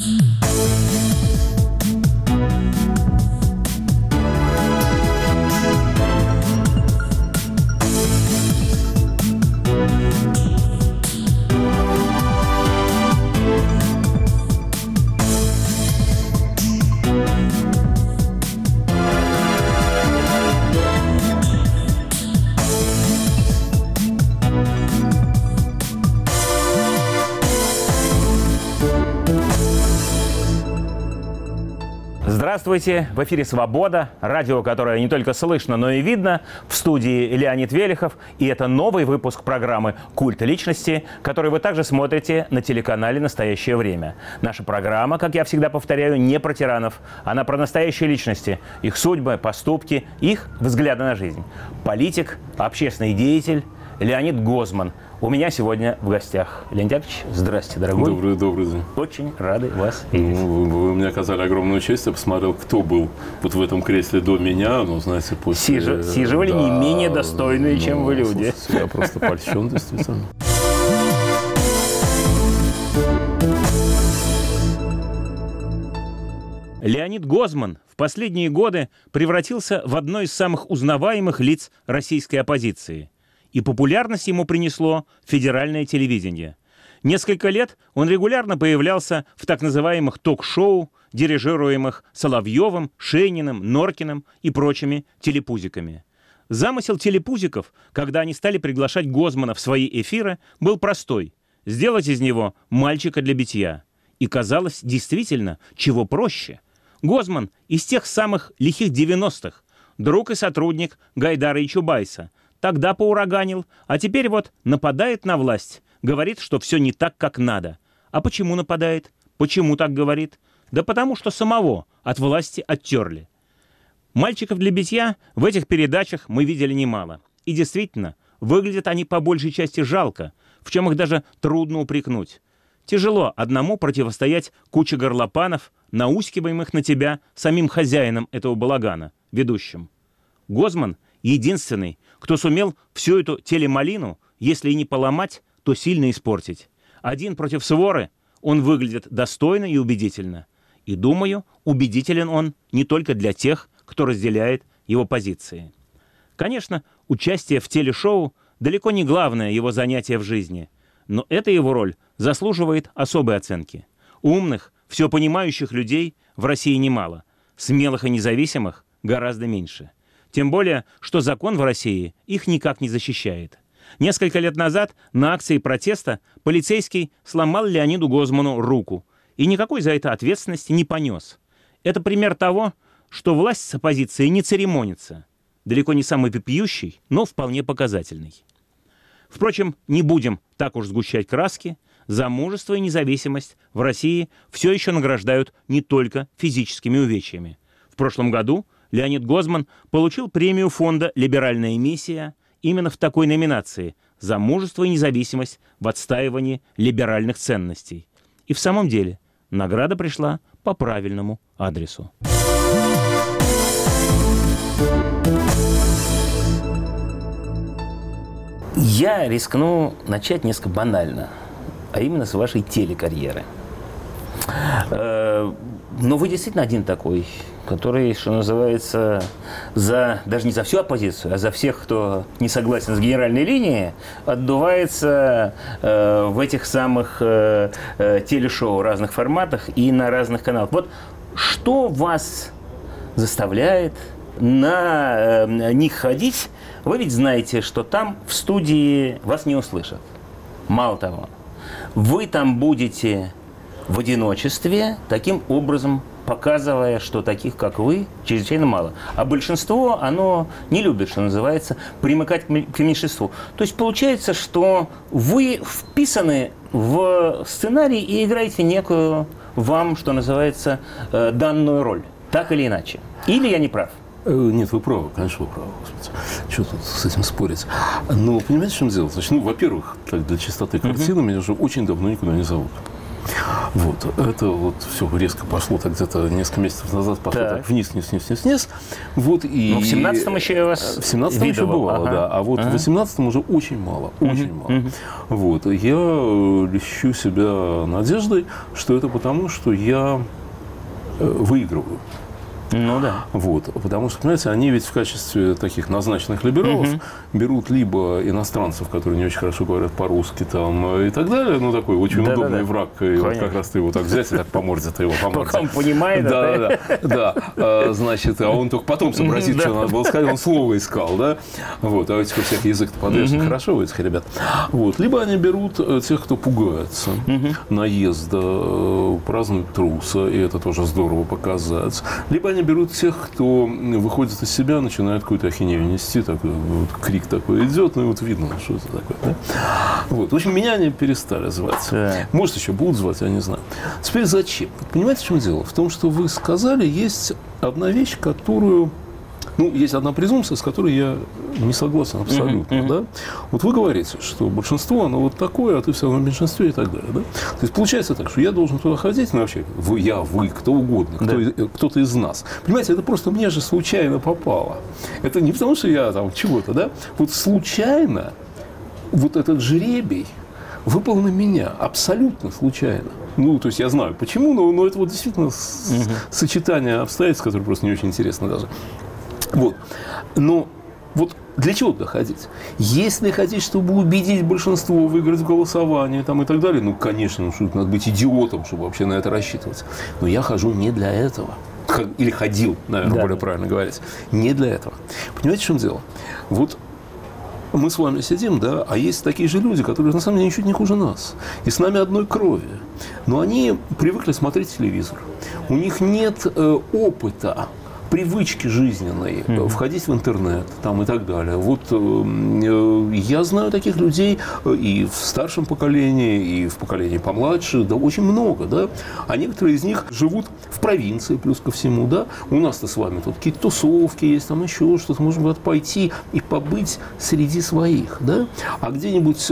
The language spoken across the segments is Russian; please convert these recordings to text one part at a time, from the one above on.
Здравствуйте! В эфире «Свобода», радио, которое не только слышно, но и видно. В студии Леонид Велихов. И это новый выпуск программы «Культ личности», который вы также смотрите на телеканале «Настоящее время». Наша программа, как я всегда повторяю, не про тиранов. Она про настоящие личности, их судьбы, поступки, их взгляды на жизнь. Политик, общественный деятель Леонид Гозман у меня сегодня в гостях. Леонид Яковлевич, здрасте, дорогой. Добрый день. Очень рады вас видеть. Вы мне оказали огромную честь. Я посмотрел, кто был вот в этом кресле до меня. Ну, знаете, после... Сиживали не менее достойные, чем вы люди. Слушайте, я просто польщен, действительно. Леонид Гозман в последние годы превратился в одно из самых узнаваемых лиц российской оппозиции. И популярность ему принесло федеральное телевидение. Несколько лет он регулярно появлялся в так называемых ток-шоу, дирижируемых Соловьевым, Шейниным, Норкиным и прочими телепузиками. Замысел телепузиков, когда они стали приглашать Гозмана в свои эфиры, был простой – сделать из него мальчика для битья. И казалось, действительно, чего проще. Гозман из тех самых лихих 90-х, друг и сотрудник Гайдара и Чубайса. Тогда поураганил, а теперь вот нападает на власть, говорит, что все не так, как надо. А почему нападает? Почему так говорит? Да потому что самого от власти оттерли. Мальчиков для битья в этих передачах мы видели немало. И действительно, выглядят они по большей части жалко, в чем их даже трудно упрекнуть. Тяжело одному противостоять куче горлопанов, наускиваемых на тебя самим хозяином этого балагана, ведущим. Гозман единственный, кто сумел всю эту телемалину, если и не поломать, то сильно испортить. Один против своры он выглядит достойно и убедительно. И, думаю, убедителен он не только для тех, кто разделяет его позиции. Конечно, участие в телешоу далеко не главное его занятие в жизни, но эта его роль заслуживает особой оценки. Умных, все понимающих людей в России немало, смелых и независимых гораздо меньше. Тем более, что закон в России их никак не защищает. Несколько лет назад на акции протеста полицейский сломал Леониду Гозману руку и никакой за это ответственности не понес. Это пример того, что власть с оппозицией не церемонится. Далеко не самый вопиющий, но вполне показательный. Впрочем, не будем так уж сгущать краски. За мужество и независимость в России все еще награждают не только физическими увечьями. В прошлом году Леонид Гозман получил премию фонда «Либеральная миссия» именно в такой номинации «За мужество и независимость в отстаивании либеральных ценностей». И в самом деле награда пришла по правильному адресу. Я рискну начать несколько банально, а именно с вашей телекарьеры. Но вы действительно один такой, который, что называется, даже не за всю оппозицию, а за всех, кто не согласен с генеральной линией, отдувается в этих самых телешоу в разных форматах и на разных каналах. Вот что вас заставляет на них ходить? Вы ведь знаете, что там в студии вас не услышат. Мало того, вы там будете в одиночестве, таким образом показывая, что таких, как вы, чрезвычайно мало. А большинство, оно не любит, что называется, примыкать к меньшинству. То есть получается, что вы вписаны в сценарий и играете некую вам, что называется, данную роль. Так или иначе. Или я не прав? Нет, вы правы, конечно, вы правы. Господи. Что тут с этим спорить? Но понимаете, в чем дело? Значит, во-первых, для чистоты картины меня уже очень давно никуда не зовут. Вот. Это вот все резко пошло, так где-то несколько месяцев назад пошло так вниз. Вот, и в 17-м еще я вас в 17-м еще бывало, да. А вот в 18-м уже очень мало. Вот. Я лещу себя надеждой, что это потому, что я выигрываю. Ну да. Вот. Потому что, понимаете, они ведь в качестве таких назначенных либералов берут либо иностранцев, которые не очень хорошо говорят по-русски там, и так далее, ну такой очень удобный враг, и вот как раз ты его так взять и так по морде ты его по морде. Пока он понимает, да. Значит, а он только потом сообразит, что надо было сказать, он слово искал, да. Вот. А у этих всякий язык-то подвешен хорошо у этих ребят. Вот. Либо они берут тех, кто пугается наезда, празднуют труса, и это тоже здорово показать. Либо они берут тех, кто выходит из себя, начинает какую-то ахинею нести, такой вот крик такой идет, ну и вот видно, что это такое. Да? Вот. В общем, меня они перестали звать. Может, еще будут звать, я не знаю. Теперь зачем? Понимаете, в чем дело? В том, что вы сказали, есть одна вещь, которую... Ну, есть одна презумпция, с которой я не согласен абсолютно. Да? Вот вы говорите, что большинство, оно вот такое, а ты все равно в меньшинстве и так далее. Да? То есть получается так, что я должен туда ходить, ну вообще, вы, кто угодно, кто-то из нас. Понимаете, это просто мне же случайно попало. Это не потому, что я там чего-то, да? Вот случайно вот этот жребий выпал на меня, абсолютно случайно. Ну, то есть я знаю почему, но это вот действительно сочетание обстоятельств, которое просто не очень интересно даже. Вот. Но вот для чего туда ходить? Если хотите, чтобы убедить большинство выиграть в голосовании там, и так далее, ну, конечно, надо быть идиотом, чтобы вообще на это рассчитывать. Но я хожу не для этого. Или ходил, наверное, более правильно говорить. Не для этого. Понимаете, в чем дело? Вот мы с вами сидим, да, а есть такие же люди, которые на самом деле ничуть не хуже нас. И с нами одной крови. Но они привыкли смотреть телевизор. У них нет опыта, привычки жизненной, входить в интернет там, и так далее. Вот я знаю таких людей и в старшем поколении, и в поколении помладше, да, очень много, да. А некоторые из них живут в провинции, плюс ко всему, да. У нас-то с вами тут какие-то тусовки есть, там еще что-то, можно будет пойти и побыть среди своих, да. А где-нибудь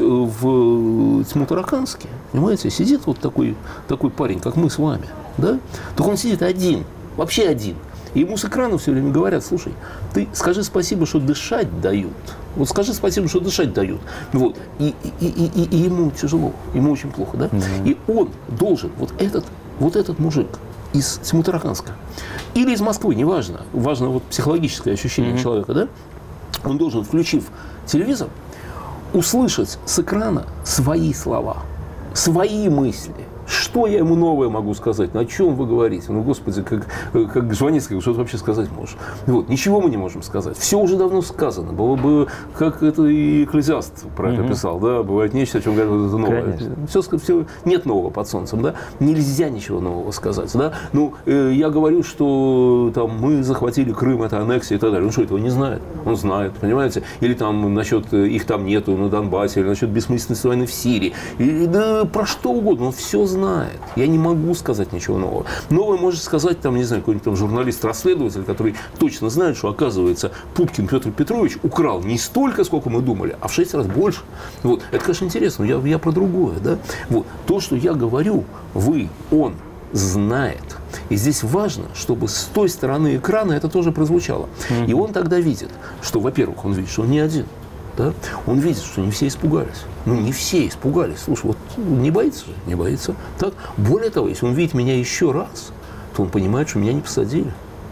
в Тьму-Тараканске, понимаете, сидит вот такой парень, как мы с вами, да. Только он сидит один, вообще один. И ему с экрана все время говорят: слушай, ты скажи спасибо, что дышать дают. Вот скажи спасибо, что дышать дают. Вот. И ему тяжело, ему очень плохо, да? И он должен, вот этот мужик из Тьму-Тараканска или из Москвы, неважно, важно вот психологическое ощущение человека, да? Он должен, включив телевизор, услышать с экрана свои слова, свои мысли. Что я ему новое могу сказать? Ну, о чем вы говорите? Ну, Господи, как Жванецкий, что ты вообще сказать можешь? Вот, ничего мы не можем сказать. Все уже давно сказано. Было бы, как это и Экклезиаст про это писал, да, бывает нечто, о чем говорят, вот это новое. Все, нет нового под солнцем, да? Нельзя ничего нового сказать, да? Ну, я говорю, что там мы захватили Крым, это аннексия и так далее. Он что, этого не знает? Он знает, понимаете? Или там насчет их там нету на Донбассе, или насчет бессмысленности войны в Сирии. Да про что угодно, он все знает. Я не могу сказать ничего нового. Новое может сказать, там, не знаю, какой-нибудь там журналист-расследователь, который точно знает, что, оказывается, Пупкин Петр Петрович украл не столько, сколько мы думали, а в 6 раз больше. Вот. Это, конечно, интересно, но я про другое. Да? Вот. То, что я говорю, он знает. И здесь важно, чтобы с той стороны экрана это тоже прозвучало. И он тогда видит, что, во-первых, он видит, что он не один. Да? Он видит, что не все испугались. Ну, не все испугались. Слушай, вот не боится же? Не боится. Так? Более того, если он видит меня еще раз, то он понимает, что меня не посадили.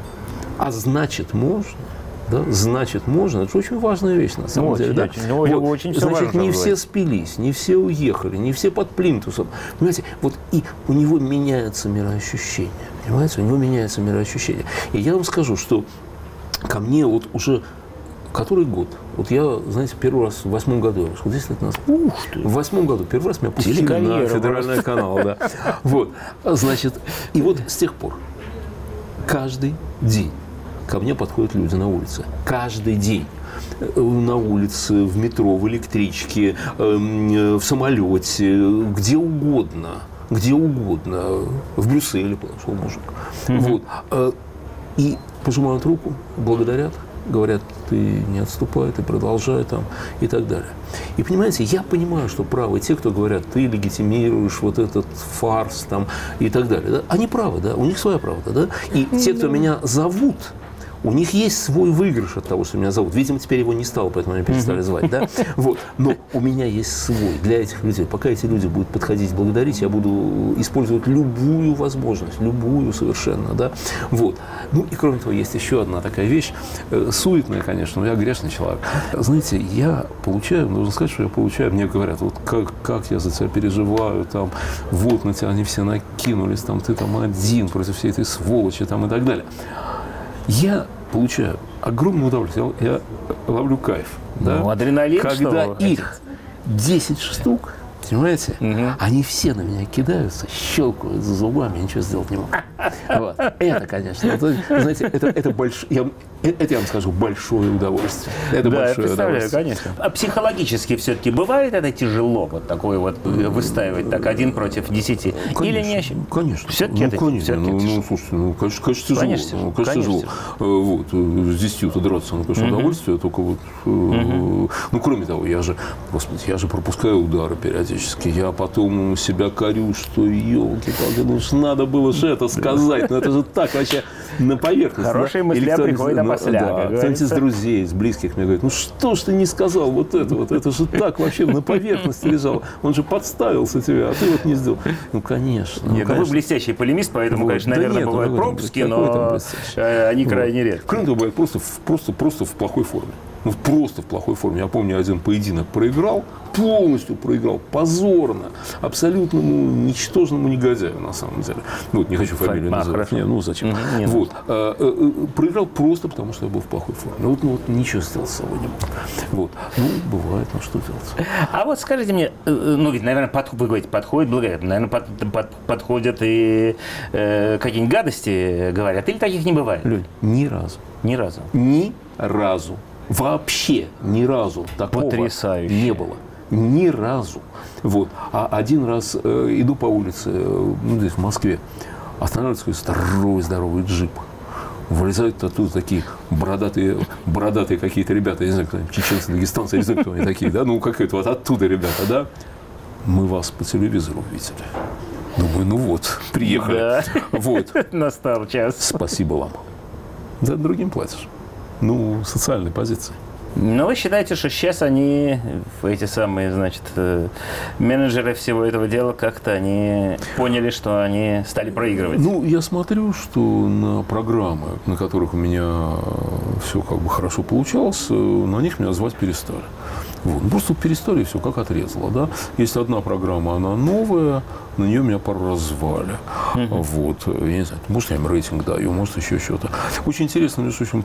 А значит, можно. Да? Значит, можно. Это же очень важная вещь, на самом деле. Да? Очень значит, не все спились, не все уехали, не все под плинтусом. Понимаете, вот и у него меняется мироощущение. Понимаете, у него меняется мироощущение. И я вам скажу, что ко мне вот уже который год? Вот я, знаете, первый раз в 8-м году, вот 10 лет назад. Ух ты! В 8-м году первый раз меня пустили на федеральный канал. Да. Вот. Значит, и вот с тех пор каждый день ко мне подходят люди на улице. Каждый день. На улице, в метро, в электричке, в самолете, где угодно. Где угодно. В Брюсселе подошел мужик. Вот. И пожимают руку, благодарят. говорят, ты не отступай, ты продолжай там и так далее. И понимаете, я понимаю, что правы те, кто говорят, ты легитимируешь вот этот фарс там и так далее. Да? Они правы, да, у них своя правда, да. И те, кто меня зовут, у них есть свой выигрыш от того, что меня зовут. Видимо, теперь его не стало, поэтому меня перестали звать, да? Вот. Но у меня есть свой для этих людей. Пока эти люди будут подходить благодарить, я буду использовать любую возможность, любую совершенно, да? Вот. Ну и кроме того, есть еще одна такая вещь, суетная, конечно, но я грешный человек. Знаете, я получаю, нужно сказать, что я получаю, мне говорят, вот как я за тебя переживаю, там, вот на тебя они все накинулись, там, ты там один против всей этой сволочи, там, и так далее. Я получаю огромное удовольствие, я ловлю кайф. Да? Ну, адреналин, когда их 10 штук, понимаете, они все на меня кидаются, щелкают за зубами, я ничего сделать не могу. Вот. Это, конечно, это, знаете, это я вам скажу, большое удовольствие. Это да, большое я представляю, удовольствие. конечно. А психологически все-таки бывает это тяжело, вот такое вот выстаивать так 1 против 10? Конечно, или не? Конечно. Все-таки это конечно. все-таки Слушайте, конечно, тяжело. Конечно, тяжело. Вот, с 10-то драться, конечно, удовольствие, только вот, ну, кроме того, я же пропускаю удары периодически, я потом себя корю, что, елки-палки, ну, надо было же это сказать, но это же так вообще на поверхности. Хорошие мысли приходят опосля. Да, кто-нибудь из друзей, из близких мне говорит, ну что ж ты не сказал вот это же так вообще на поверхности лежало, он же подставился тебе, а ты вот не сделал. Ну, конечно. Нет, вы блестящий полемист, поэтому, конечно, наверное, бывают пропуски, но они крайне редки. Кроме того, бывает просто в плохой форме. Ну, просто в плохой форме. Я помню, один поединок проиграл, полностью проиграл, позорно, абсолютному ничтожному негодяю, на самом деле. Ну, вот, не хочу фамилию называть. Не, ну, зачем? Вот. Проиграл просто потому, что я был в плохой форме. Вот ничего сделать с собой не мог. Вот. Ну, бывает, ну, что делать. А вот скажите мне, ну, ведь, наверное, вы говорите, подходит благодетель, наверное, подходят и какие-нибудь гадости говорят, или таких не бывает? Лёнь, ни разу. Ни разу? Ни разу. Вообще ни разу такого не было. Ни разу. Вот. А один раз иду по улице, ну, здесь в Москве, останавливается здоровый джип. Вылезают оттуда такие бородатые какие-то ребята, я не знаю, кто они, чеченцы, дагестанцы, я не знаю, кто они такие, да, ну, какие-то вот оттуда ребята, да. Мы вас по телевизору видели. Думаю, ну вот, приехали. Да. Вот. Настал час. Спасибо вам. За другим платишь. Ну, социальной позиции. Но вы считаете, что сейчас они, эти самые, значит, менеджеры всего этого дела, как-то они поняли, что они стали проигрывать? Ну, я смотрю, что на программы, на которых у меня все как бы хорошо получалось, на них меня звать перестали. Вот. Ну, просто перестали, и все, как отрезало, да. Есть одна программа, она новая, на нее меня пару раз звали. Вот. Я не знаю, может, я им рейтинг даю, может, еще что-то. Очень интересно, между прочим,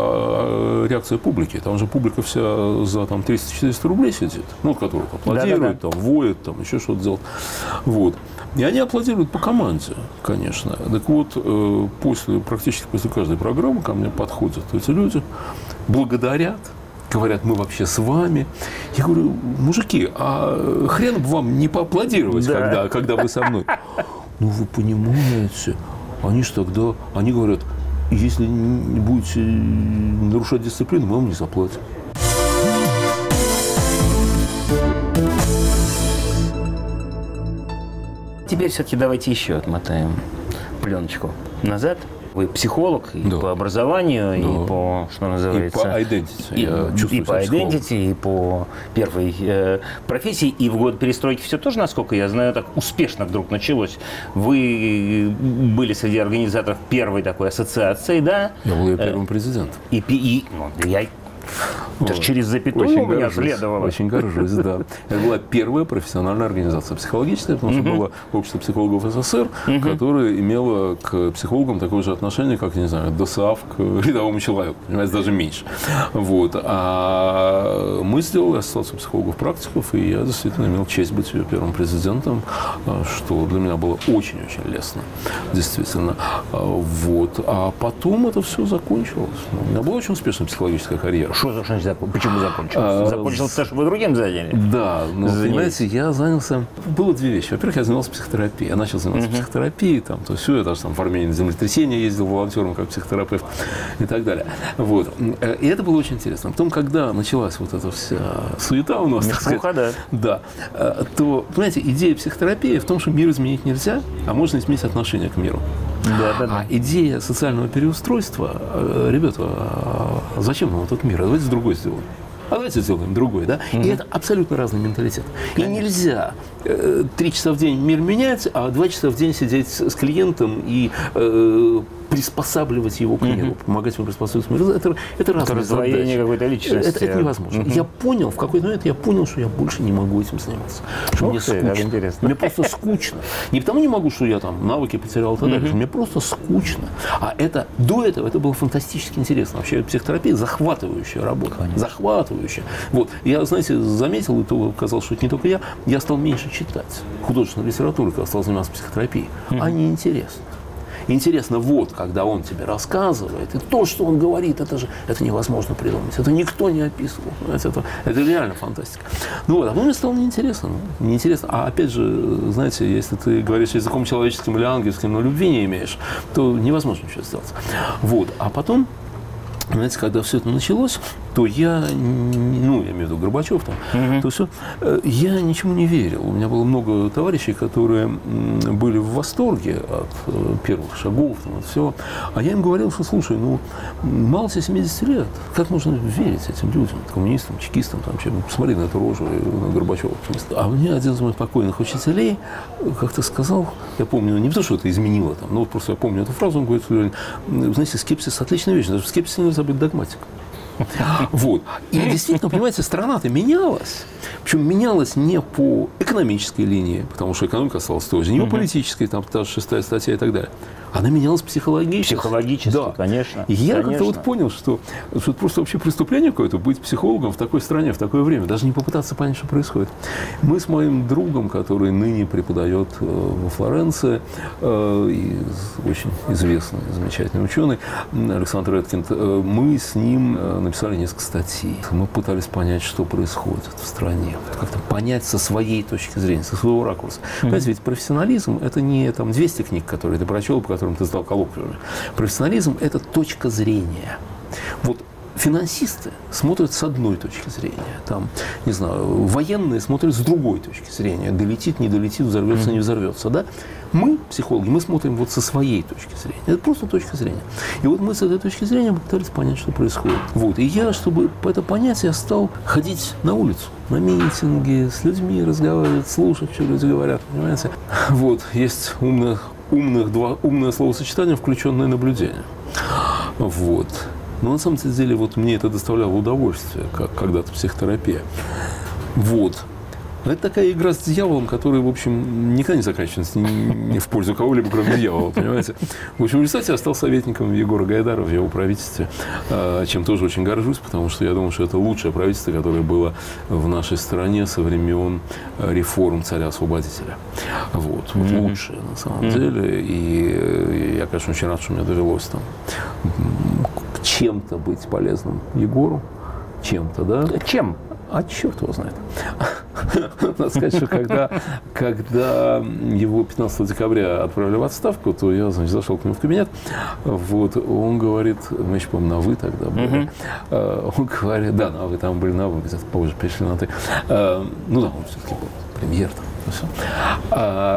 реакция публики. Там же публика вся за там 300-400 рублей сидит, ну, которые аплодируют, там, воют, там, еще что-то делают. Вот. И они аплодируют по команде, конечно. Так вот, практически после каждой программы ко мне подходят эти люди, благодарят, говорят, мы вообще с вами. Я говорю, мужики, а хрен бы вам не поаплодировать, да, когда вы со мной. Ну, вы понимаете, они же тогда, они говорят, если не будете нарушать дисциплину, мы вам не заплатим. Теперь все-таки давайте еще отмотаем пленочку назад. Вы психолог и по образованию, и по, что называется... И по identity. И по identity, и по первой профессии. И в год перестройки все тоже, насколько я знаю, так успешно вдруг началось. Вы были среди организаторов первой такой ассоциации, да? Я был ее первым президентом. Даже через запятую у меня следовало. Очень горжусь, да. Это была первая профессиональная организация психологическая, потому что было общество психологов СССР, которое имело к психологам такое же отношение, как, не знаю, ДОСААФ к рядовому человеку, понимаете, даже меньше. Вот. А мы сделали ассоциацию психологов-практиков, и я действительно имел честь быть ее первым президентом, что для меня было очень-очень лестно, действительно. Вот. А потом это все закончилось. У меня была очень успешная психологическая карьера. Что значит Почему закончился? Закончился, потому что вы другим занялись. Да, но, понимаете, я занялся... Было две вещи. Во-первых, я занимался психотерапией. Я начал заниматься психотерапией, там, то все, я даже там в Армении на землетрясение ездил волонтером как психотерапевт и так далее. Вот. И это было очень интересно. Потом, когда началась вот эта вся суета у нас, так сказать, да, то, понимаете, идея психотерапии в том, что мир изменить нельзя, а можно изменить отношение к миру. А идея социального переустройства, ребята, зачем нам этот мир? А давайте другой сделаем. А давайте сделаем другой, да? И это абсолютно разный менталитет. Конечно. И нельзя 3 часа в день мир менять, а 2 часа в день сидеть с клиентом и приспосабливать его к миру, помогать ему приспособиться к миру. Это разные задачи. Какой-то личности. Это невозможно. Я понял, в какой-то момент я понял, что я больше не могу этим заниматься. Что мне скучно. Мне просто скучно. Не потому не могу, что я там навыки потерял и так далее. Мне просто скучно. А это до этого это было фантастически интересно. Вообще психотерапия захватывающая работа. Конечно. Захватывающая. Вот. Я, знаете, заметил, и то оказалось, что это не только я стал меньше читать художественную литературу, когда стал заниматься психотерапией. А неинтересно. Интересно, вот, когда он тебе рассказывает, и то, что он говорит, это невозможно придумать. Это никто не описывал. Это реально фантастика. Ну вот, а потом мне стало неинтересно. А опять же, знаете, если ты говоришь языком человеческим или ангельским, но любви не имеешь, то невозможно ничего сделать. Вот. А потом, знаете, когда все это началось, то я, я имею в виду Горбачев там, то все, я ничему не верил. У меня было много товарищей, которые были в восторге от первых шагов, там, от всего. А я им говорил, что, слушай, мало тебе 70 лет, как можно верить этим людям, коммунистам, чекистам, там, посмотри на эту рожу, на Горбачева. А мне один из моих покойных учителей как-то сказал, я помню, не потому, что это изменило, там, но просто я помню эту фразу, он говорит, знаете, скепсис – отличная вещь, даже в скепсисе нельзя быть догматиком. Вот. И действительно, понимаете, страна-то менялась. Причем менялась не по экономической линии, потому что экономика осталась той же, не по политической, там та же 6-я статья и так далее. Она менялась психологически. Психологически, да. Конечно. И я как-то вот понял, что это просто вообще преступление какое-то быть психологом в такой стране, в такое время, даже не попытаться понять, что происходит. Мы с моим другом, который ныне преподает во Флоренции, очень известный, замечательный ученый, Александр Эткинд, мы с ним написали несколько статей. Мы пытались понять, что происходит в стране, как-то понять со своей точки зрения, со своего ракурса. Понимаете, ведь профессионализм – это не там 200 книг, которые ты прочел, по которым ты сдал коллоквиум. Профессионализм – это точка зрения. Вот финансисты смотрят с одной точки зрения, там, не знаю, военные смотрят с другой точки зрения, долетит, не долетит, взорвется, не взорвется, да? Мы, психологи, мы смотрим вот со своей точки зрения. Это просто точка зрения. И вот мы с этой точки зрения попытались понять, что происходит. Вот. И я, чтобы это понять, я стал ходить на улицу, на митинги, с людьми разговаривать, слушать, что люди говорят, понимаете? Вот. Есть умное словосочетание «включенное наблюдение». Вот. Но на самом деле вот мне это доставляло удовольствие, как когда-то психотерапия. Вот. Это такая игра с дьяволом, которая, в общем, никогда не заканчивается ни в пользу кого-либо, кроме дьявола, понимаете? В общем, в результате я стал советником Егора Гайдара в его правительстве, чем тоже очень горжусь, потому что я думаю, что это лучшее правительство, которое было в нашей стране со времен реформ царя-освободителя. Вот лучшее на самом деле. И я, конечно, очень рад, что мне довелось там чем-то быть полезным Егору. Чем-то, да? Чем? А черт его знает. Надо сказать, что когда его 15 декабря отправили в отставку, то я, значит, зашел к нему в кабинет. Вот, он говорит, мы еще, по-моему, на «вы» тогда были. Он говорит, да, на «вы», там были на «вы», где-то позже перешли на «ты». Ну да, он все-таки был премьер там.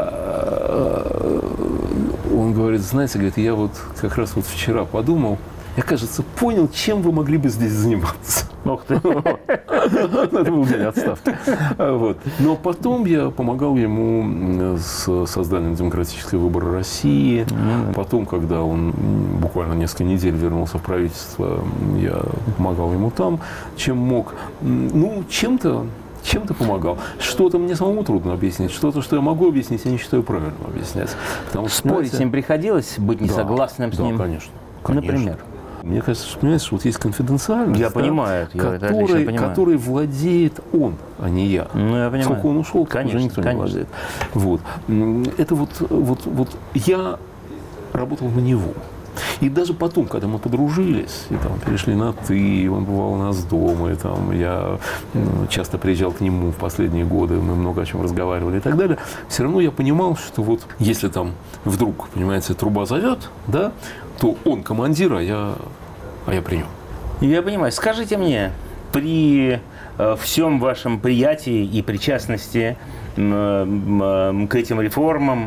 Он говорит, знаете, говорит, я вот как раз вот вчера подумал, я, кажется, понял, чем вы могли бы здесь заниматься. Ох ты. Это был день отставки. Вот. Но потом я помогал ему с созданием демократического выбора России. Потом, когда он буквально несколько недель вернулся в правительство, я помогал ему там, чем мог. Ну, чем-то помогал. Что-то мне самому трудно объяснить. Что-то, что я могу объяснить, я не считаю правильным объяснять. Потому что, спорить с ним приходилось? Быть несогласным с ним? Да, конечно. Например? Мне кажется, что, понимаете, что вот есть конфиденциальность, я понимаю, которой владеет он, а не я. Ну, я понимаю. Сколько он ушел, конечно, уже никто не владеет. Вот. Это вот я работал на него. И даже потом, когда мы подружились, и там перешли на «ты», он бывал у нас дома, и там я часто приезжал к нему в последние годы, мы много о чем разговаривали и так далее, все равно я понимал, что вот если там вдруг, понимаете, труба зовет, да, то он командир, а я при нем. Я понимаю. Скажите мне, при всем вашем приятии и причастности к этим реформам,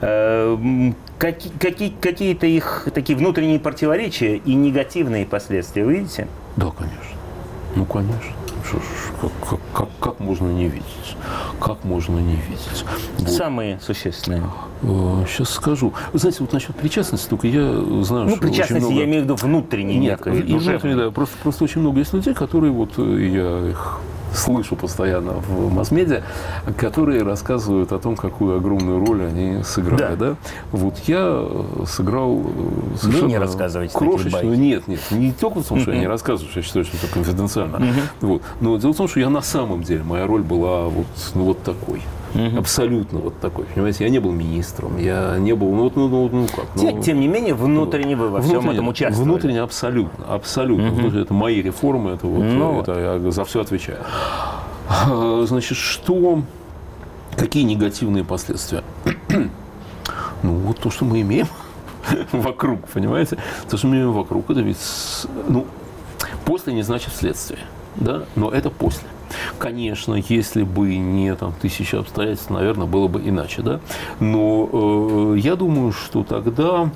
какие-то их такие внутренние противоречия и негативные последствия вы видите? Да, конечно. Ну, конечно. Как можно не видеть? Как можно не видеть? Вот. Самые существенные. Сейчас скажу. Вы знаете, вот насчет причастности, только я знаю, ну, что причастности очень много... я имею в виду внутренней некой, душевной. Да, просто очень много есть людей, которые, вот я их слышу постоянно в масс-медиа, которые рассказывают о том, какую огромную роль они сыграли. Да. Да? Вот я сыграл совершенно не рассказывайте крошечную. Нет, не только в том, что я не рассказываю, я считаю, что это конфиденциально. Вот. Но дело в том, что я на самом деле, моя роль была вот такой. Абсолютно вот такой. Понимаете, я не был министром, я не был, Тем не менее, внутренне вы во всем этом участвовали. Внутренне абсолютно. Внутренне, это мои реформы, это я за все отвечаю. Значит, какие негативные последствия? Ну, вот то, что мы имеем вокруг, понимаете? То, что мы имеем вокруг, это ведь, после не значит следствие, да, но это после. Конечно, если бы не тысячи обстоятельств, наверное, было бы иначе, да. Но я думаю, что тогда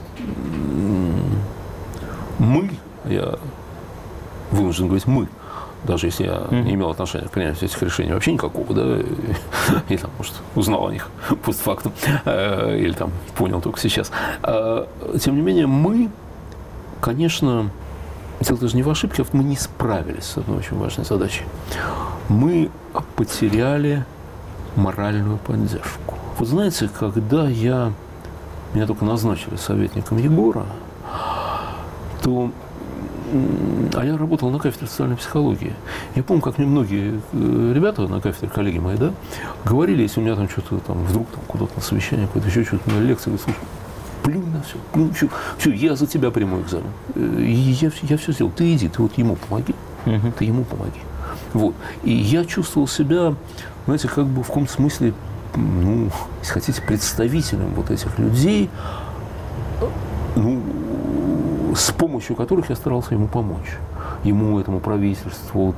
я вынужден говорить мы, даже если я не имел отношения к принятию этих решений вообще никакого, да, или может, узнал о них постфактум, или понял только сейчас. Тем не менее, мы, конечно, дело даже не в ошибке, мы не справились с одной очень важной задачей. Мы потеряли моральную поддержку. Вот знаете, когда меня только назначили советником Егора, то я работал на кафедре социальной психологии. Я помню, как мне многие ребята на кафедре, коллеги мои, да, говорили, если у меня что-то вдруг куда-то на совещание, какое-то еще что-то на лекции, говорят, слушай, плюнь на все, все, я за тебя приму экзамен. Я все сделал. Ты иди, ты вот ему помоги. Ты ему помоги. Вот. И я чувствовал себя, знаете, как бы в каком-то смысле, если хотите, представителем вот этих людей, с помощью которых я старался ему помочь. Ему, этому правительству,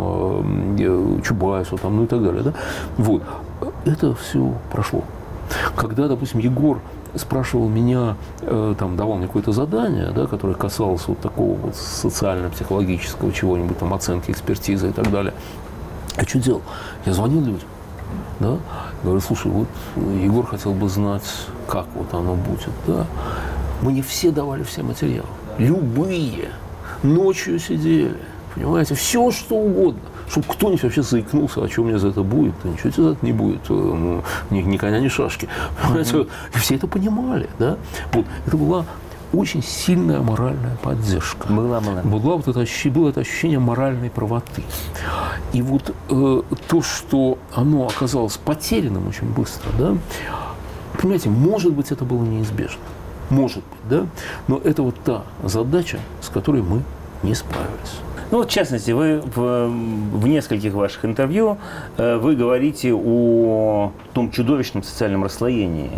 Чубайсу, и так далее. Да? Вот. Это все прошло. Когда, допустим, Егор спрашивал меня, давал мне какое-то задание, да, которое касалось вот такого вот социально-психологического чего-нибудь, оценки, экспертизы и так далее. Я что делал? Я звонил людям, да, говорю, слушай, вот Егор хотел бы знать, как вот оно будет, да. Мне все давали все материалы, любые, ночью сидели, понимаете, все что угодно. Чтобы кто-нибудь вообще заикнулся, а что у меня за это будет, да ничего тебе за это не будет, ни коня, ни шашки. Понимаете? И все это понимали, да? Вот. Это была очень сильная моральная поддержка. Было это ощущение моральной правоты. И вот то, что оно оказалось потерянным очень быстро, да? Понимаете, может быть, это было неизбежно. Может быть, да? Но это вот та задача, с которой мы не справились. В частности, вы в нескольких ваших интервью вы говорите о том чудовищном социальном расслоении,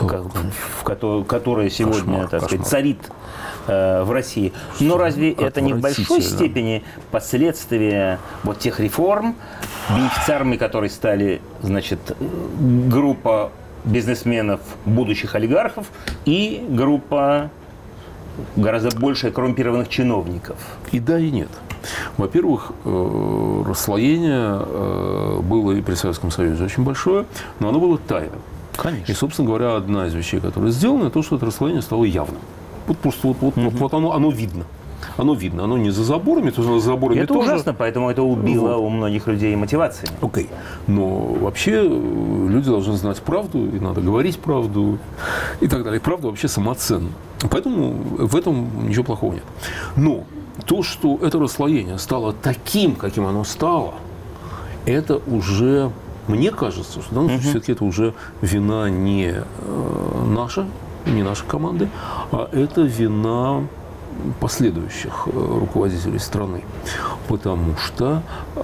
которое сегодня, царит в России. Но разве это не в большой степени последствия вот тех реформ, бенефициарами которой стали, группа бизнесменов, будущих олигархов и группа гораздо больше коррумпированных чиновников? И да, и нет. Во-первых, расслоение было и при Советском Союзе очень большое, но оно было тайным. Конечно. И, собственно говоря, одна из вещей, которая сделана, то, что это расслоение стало явным. Вот просто оно видно. Оно видно, оно не за заборами, то за заборами это тоже. Ужасно, поэтому это убило у многих людей мотивации. Окей. Но вообще люди должны знать правду, и надо говорить правду, и так далее. И правда вообще самоценна. Поэтому в этом ничего плохого нет. Но то, что это расслоение стало таким, каким оно стало, это уже, мне кажется, что в данном случае все-таки это уже вина не наша, не нашей команды, а это вина последующих руководителей страны. Потому что,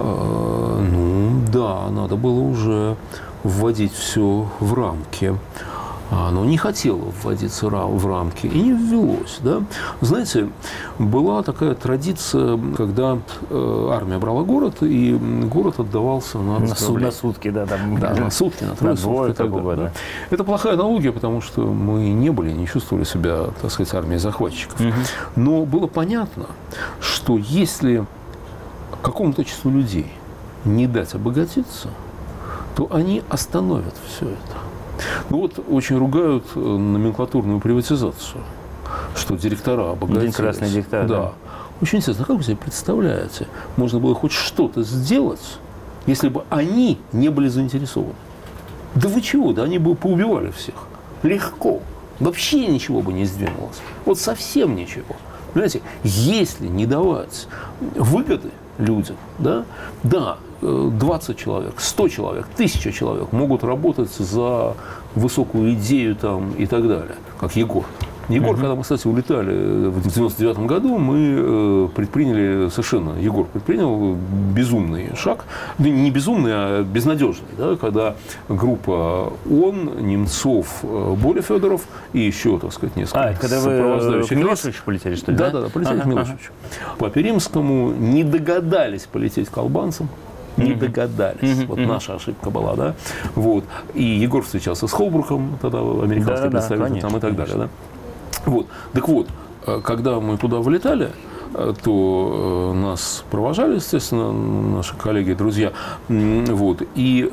надо было уже вводить все в рамки. Оно не хотело вводиться в рамки и не ввелось. Да? Знаете, была такая традиция, когда армия брала город, и город отдавался на сутки, да, на сутки, на трое суток и так далее. Да? Это плохая аналогия, потому что мы не чувствовали себя, так сказать, армией захватчиков. Но было понятно, что если какому-то числу людей не дать обогатиться, то они остановят все это. Очень ругают номенклатурную приватизацию, что директора обогатились. День красный диктатор. Да. Очень интересно, как вы себе представляете, можно было хоть что-то сделать, если бы они не были заинтересованы? Да вы чего? Да они бы поубивали всех. Легко. Вообще ничего бы не сдвинулось. Вот совсем ничего. Понимаете, если не давать выгоды людям, да, 20 человек, 100 человек, 1000 человек могут работать за высокую идею там, и так далее, как Егор. Когда мы, кстати, улетали в 1999 году, мы Егор предпринял безумный шаг, не безумный, а безнадежный, да, когда группа Немцов, Боря Федоров и еще, так сказать, несколько когда вы к Милошевичу полетели, что ли? Да, полетели к Милошевичу. По Перимскому не догадались полететь к албанцам. Не догадались. Вот наша ошибка была, да. Вот. И Егор встречался с Холбруком, тогда американский представитель, там, и так далее, да. Вот. Так вот, когда мы туда вылетали, то нас провожали, естественно, наши коллеги, друзья. Вот. И,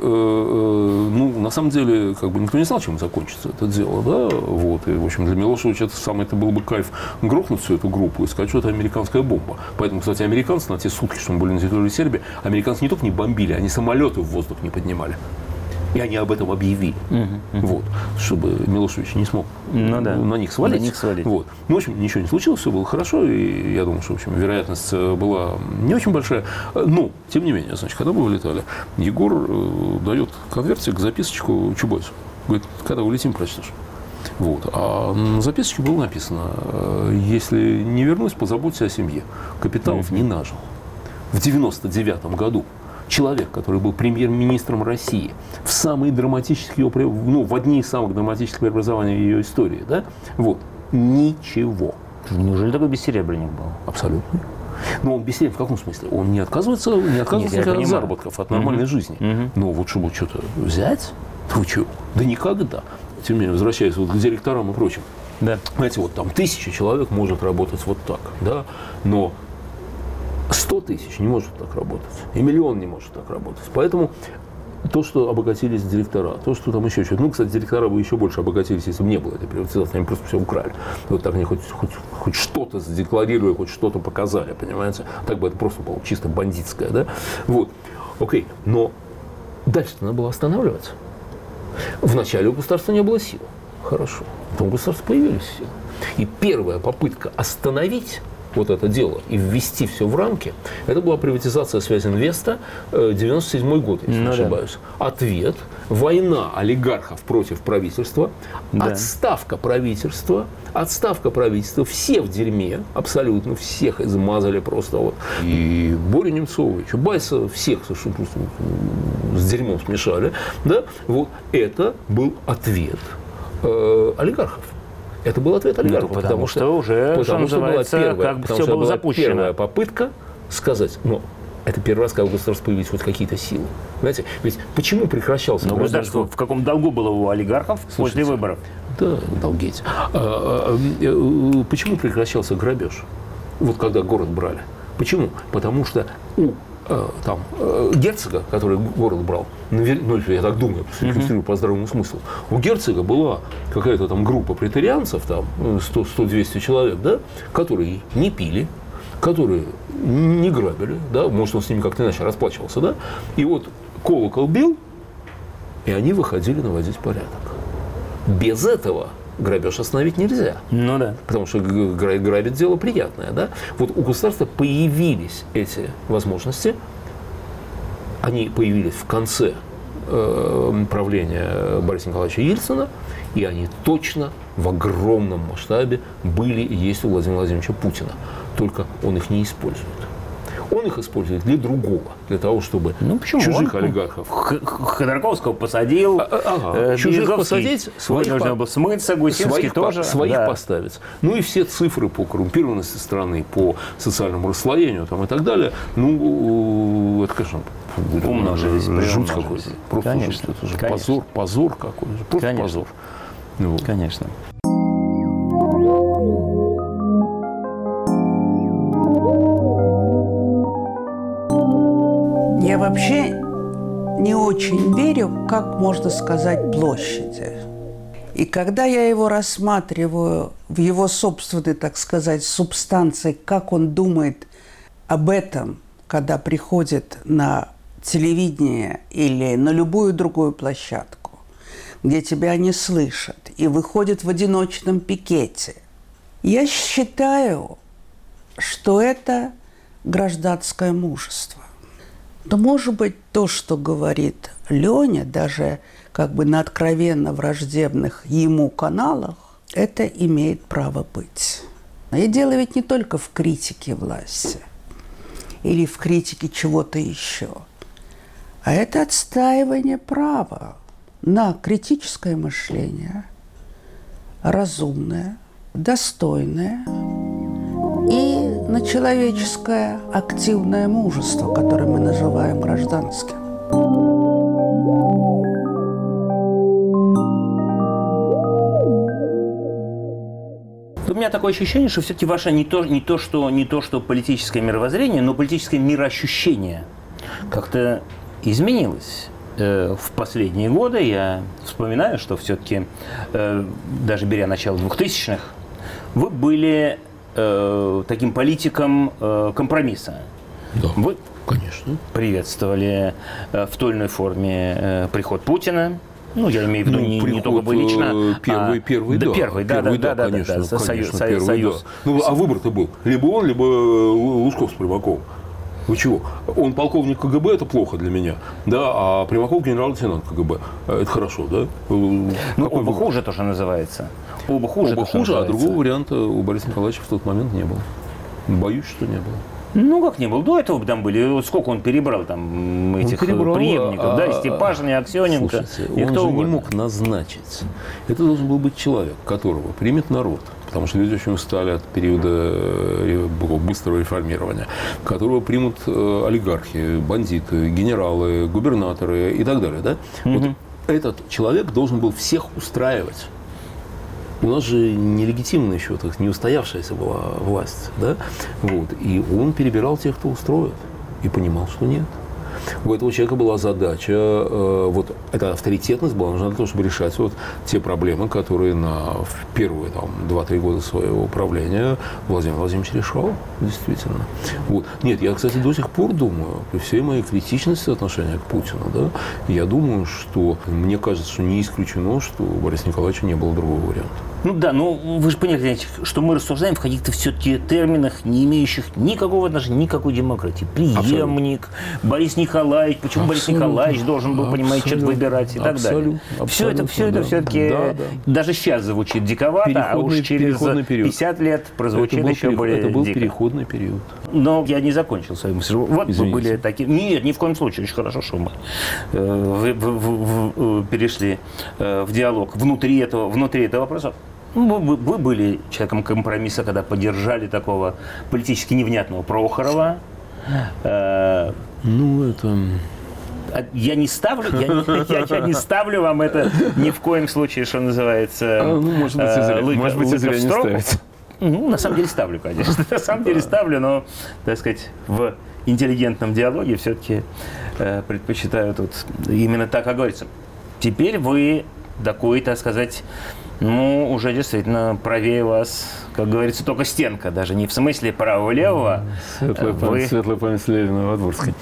на самом деле, никто не знал, чем закончится это дело. Да? Вот. И, в общем, для Милошевича это был бы кайф грохнуть всю эту группу и сказать, что это американская бомба. Поэтому, кстати, американцы на те сутки, что мы были на территории Сербии, американцы не только не бомбили, они самолеты в воздух не поднимали. И они об этом объявили, вот, чтобы Милошевич не смог на них свалить. Вот. В общем, ничего не случилось, все было хорошо, и я думаю, что, в общем, вероятность была не очень большая. Но, тем не менее, значит, когда мы вылетали, Егор дает конвертик, записочку Чубайсу. Говорит, когда улетим, прочтешь. Вот. А на записочке было написано, если не вернусь, позаботься о семье. Капиталов не нажил. В 1999 году человек, который был премьер-министром России в самые драматические, в одни из самых драматических преобразований ее истории, да, вот, ничего. Неужели такой бессеребренник был? Абсолютно. Но он бессеребренник в каком смысле? Он не отказывается от заработков, от нормальной жизни. Но вот чтобы что-то взять, вы что? Да никогда. Тем не менее, возвращаясь к директорам и прочим. Да. Знаете, вот там 1000 человек может работать вот так, да, но 100 тысяч не может так работать, и 1 миллион не может так работать. Поэтому то, что обогатились директора, то, что там еще что-то. Кстати, директора бы еще больше обогатились, если бы не было этой приватизации. Они просто все украли. Вот так они хоть что-то задекларировали, хоть что-то показали, понимаете? Так бы это просто было чисто бандитское, да? Вот. Окей. Но дальше-то надо было останавливаться. Вначале у государства не было сил. Хорошо. Потом у государства появились силы. И первая попытка остановить вот это дело и ввести все в рамки, это была приватизация Связинвеста, 97 год, если не ошибаюсь. Ответ – война олигархов против правительства, отставка правительства, все в дерьме, абсолютно всех измазали просто вот. И Борю Немцова, и Чубайса, всех совершенно просто с дерьмом смешали. Да? Вот это был ответ олигархов. Это был ответ олигархов, потому что была первая попытка сказать, это первый раз, когда у государства появились вот какие-то силы. Знаете, ведь почему прекращался... Но государство в каком долгу было у олигархов после выборов? Да, долгите. Почему прекращался грабеж? Вот когда город брали. Почему? Потому что у герцога, который город брал, я так думаю, по здравому смыслу, у герцога была какая-то там группа претарианцев, там 100-200 человек, да, которые не пили, которые не грабили, да, может, он с ними как-то иначе расплачивался, да, и вот колокол бил, и они выходили наводить порядок. Без этого грабеж остановить нельзя. Потому что грабить дело приятное. Да? Вот у государства появились эти возможности. Они появились в конце правления Бориса Николаевича Ельцина, и они точно в огромном масштабе были и есть у Владимира Владимировича Путина. Только он их не использует. Он их использует для другого, для того, чтобы чужих олигархов. Ходорковского посадил, чужих посадить, своих нужно было смыться, Гусинский тоже. Своих поставить. Ну и все цифры по коррумпированности страны, по социальному расслоению там, и так далее, ну, это, конечно, умножились. Жуть какой-то. Просто конечно, жуть. Это же конечно. Позор какой-то. Просто конечно. Позор. Вот. Конечно. Я вообще не очень верю, как можно сказать, площади. И когда я его рассматриваю в его собственной, так сказать, субстанции, как он думает об этом, когда приходит на телевидение или на любую другую площадку, где тебя не слышат, и выходит в одиночном пикете, я считаю, что это гражданское мужество. Но, может быть, то, что говорит Леня, даже как бы на откровенно враждебных ему каналах, это имеет право быть. И дело ведь не только в критике власти или в критике чего-то еще, а это отстаивание права на критическое мышление, разумное, достойное и на человеческое активное мужество, которое мы называем гражданским. У меня такое ощущение, что все-таки ваше не то, что политическое мировоззрение, но политическое мироощущение как-то изменилось. В последние годы я вспоминаю, что все-таки, даже беря начало 2000-х, вы были таким политиком компромисса. Да, вы конечно. Приветствовали в той или иной форме приход Путина. Ну, я имею в виду не только вы лично. Первый, конечно. Союз. Ну, а выбор-то был либо он, либо Лужков с Примаковым. Вы чего? Он полковник КГБ, это плохо для меня, да, а Примаков генерал-лейтенант КГБ. Это хорошо, да? Ну, оба хуже тоже называется. Оба хуже, а другого варианта у Бориса Николаевича в тот момент не было. Боюсь, что не было. Ну, как не было? До этого там были. Сколько он перебрал там этих преемников, да, Степашина, Аксененко. Слушайте, он же не мог назначить. Это должен был быть человек, которого примет народ. Потому что люди очень устали от периода быстрого реформирования, которого примут олигархи, бандиты, генералы, губернаторы и так далее. Да? Вот этот человек должен был всех устраивать. У нас же нелегитимная еще, так, не устоявшаяся была власть. Да? Вот. И он перебирал тех, кто устроит. И понимал, что нет. У этого человека была задача, вот эта авторитетность была нужна для того, чтобы решать вот те проблемы, которые в первые 2-3 года своего правления Владимир Владимирович решал, действительно. Вот. Нет, я, кстати, до сих пор думаю, при всей моей критичности отношения к Путину, да, я думаю, что мне кажется, что не исключено, что у Бориса Николаевича не было другого варианта. Ну да, но вы же поняли, что мы рассуждаем в каких-то все-таки терминах, не имеющих никакого отношения, никакой демократии. Преемник, Борис Николаевич, почему Борис Николаевич должен был, понимаете, что-то выбирать и так далее. Все это все-таки даже сейчас звучит диковато, а уж через 50 лет прозвучит еще более дико. Это был переходный период. Но я не закончил свою мысль. Вот вы были такие. Нет, ни в коем случае. Очень хорошо, что мы перешли в диалог внутри этого вопроса. Вы были человеком компромисса, когда поддержали такого политически невнятного Прохорова. Ну, это... Я не ставлю вам это ни в коем случае, что называется. Может быть, и зря не ставить. Ну, на самом деле ставлю, конечно. На самом деле ставлю, но, так сказать, в интеллигентном диалоге все-таки предпочитаю тут именно так, как говорится. Теперь вы такой, так сказать, ну, уже действительно правее вас, как говорится, только стенка, даже не в смысле правого-левого. Светлая память Ленина Водворской.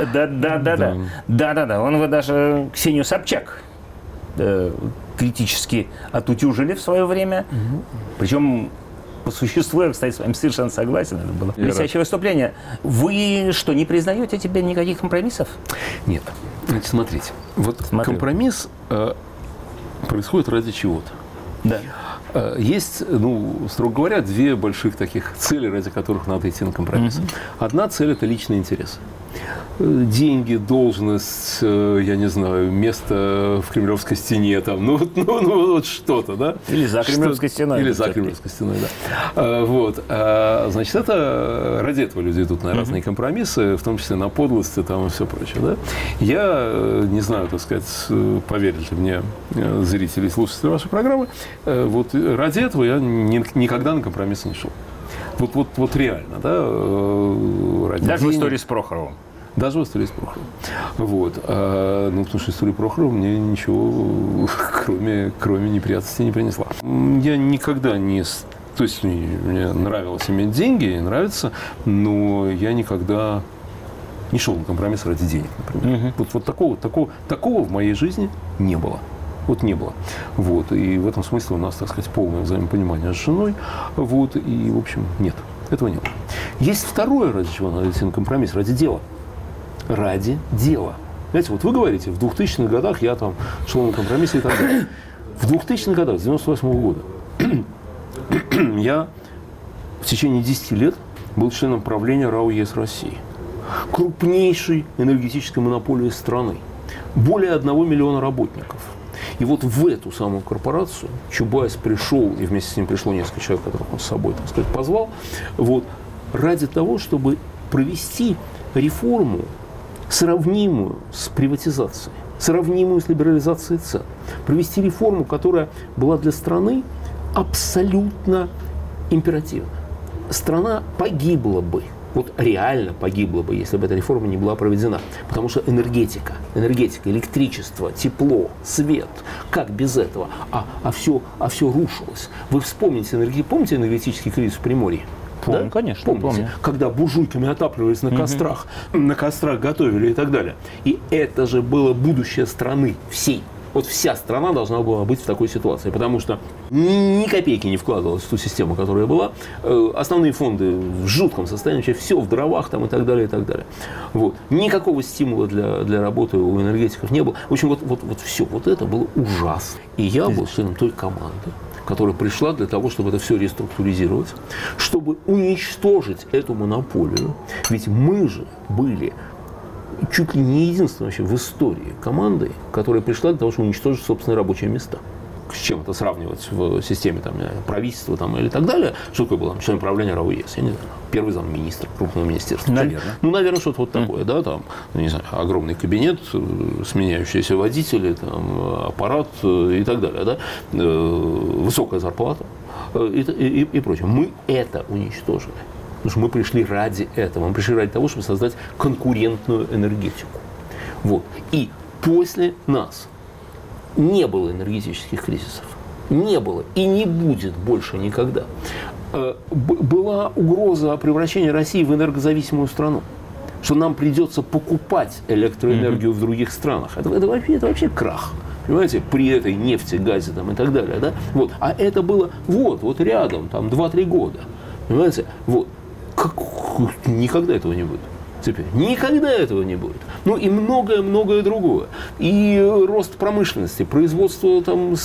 Да. Вы даже Ксению Собчак критически отутюжили в свое время. Причем по существу, я, кстати, с вами совершенно согласен. Это было блестящее выступление. Вы что, не признаете теперь никаких компромиссов? Нет. Значит, смотрите. Вот компромисс происходит ради чего-то. Да. Есть, строго говоря, две больших таких цели, ради которых надо идти на компромисс. Одна цель – это личный интерес. Деньги, должность, я не знаю, место в Кремлевской стене, там, вот что-то, да? Или за Кремлевской стеной. Или за Кремлевской стеной, да. Вот. Значит, это ради этого люди идут на разные компромиссы, в том числе на подлости там, и все прочее, да? Я не знаю, так сказать, поверите мне, зрители и слушатели вашей программы, вот ради этого я никогда на компромиссы не шел. Вот реально, да? Ради Даже денег. в истории с Прохоровым. Даже в истории с Прохоровым. Вот. Потому что история Прохорова мне ничего, кроме неприятностей, не принесла. Я никогда не... То есть мне нравилось иметь деньги, нравится, но я никогда не шел на компромисс ради денег, например. Вот такого в моей жизни не было. Вот не было. Вот. И в этом смысле у нас, так сказать, полное взаимопонимание с женой. Вот. И, в общем, нет. Этого не было. Есть второе, ради чего надо идти на компромисс. Ради дела. Ради дела. Знаете, вот вы говорите, в 2000-х годах я там шел на компромиссы и так далее. В 2000-х годах, с 98-го года, я в течение 10 лет был членом правления РАО ЕС России. Крупнейшей энергетической монополии страны. Более 1 миллиона работников. И вот в эту самую корпорацию Чубайс пришел, и вместе с ним пришло несколько человек, которых он с собой, так сказать, позвал, вот, ради того, чтобы провести реформу, сравнимую с приватизацией, сравнимую с либерализацией цен. Провести реформу, которая была для страны абсолютно императивна. Страна погибла бы. Вот реально погибла бы, если бы эта реформа не была проведена. Потому что энергетика, электричество, тепло, свет, как без этого? А все рушилось. Вы вспомните, помните энергетический кризис в Приморье? Помню, да? конечно, Помните, помню. когда буржуйками отапливались на кострах готовили и так далее. И это же было будущее страны всей. Вот вся страна должна была быть в такой ситуации, потому что ни копейки не вкладывалось в ту систему, которая была. Основные фонды в жутком состоянии, все в дровах там, и так далее, и так далее. Вот. Никакого стимула для работы у энергетиков не было. В общем, вот все, вот это было ужасно. И я был членом той команды, которая пришла для того, чтобы это все реструктуризировать, чтобы уничтожить эту монополию. Ведь мы же были чуть ли не единственной вообще в истории командой, которая пришла для того, чтобы уничтожить собственные рабочие места. С чем это сравнивать в системе там, правительства там, или так далее? Что такое было? Член правления РАО ЕС, я не знаю, первый замминистра крупного министерства. Наверное. Наверное, что-то вот такое, да, там, не знаю, огромный кабинет, сменяющиеся водители, там, аппарат и так далее, да, высокая зарплата и прочее. Мы это уничтожили. Потому что мы пришли ради этого. Мы пришли ради того, чтобы создать конкурентную энергетику. Вот. И после нас не было энергетических кризисов. Не было и не будет больше никогда. Была угроза превращения России в энергозависимую страну. Что нам придется покупать электроэнергию в других странах. Это вообще крах. Понимаете, при этой нефти, газе там, и так далее. Да? Вот. А это было вот рядом, там 2-3 года. Понимаете? Вот. Никогда этого не будет. Теперь. Никогда этого не будет. Ну и многое другое. И рост промышленности, производство там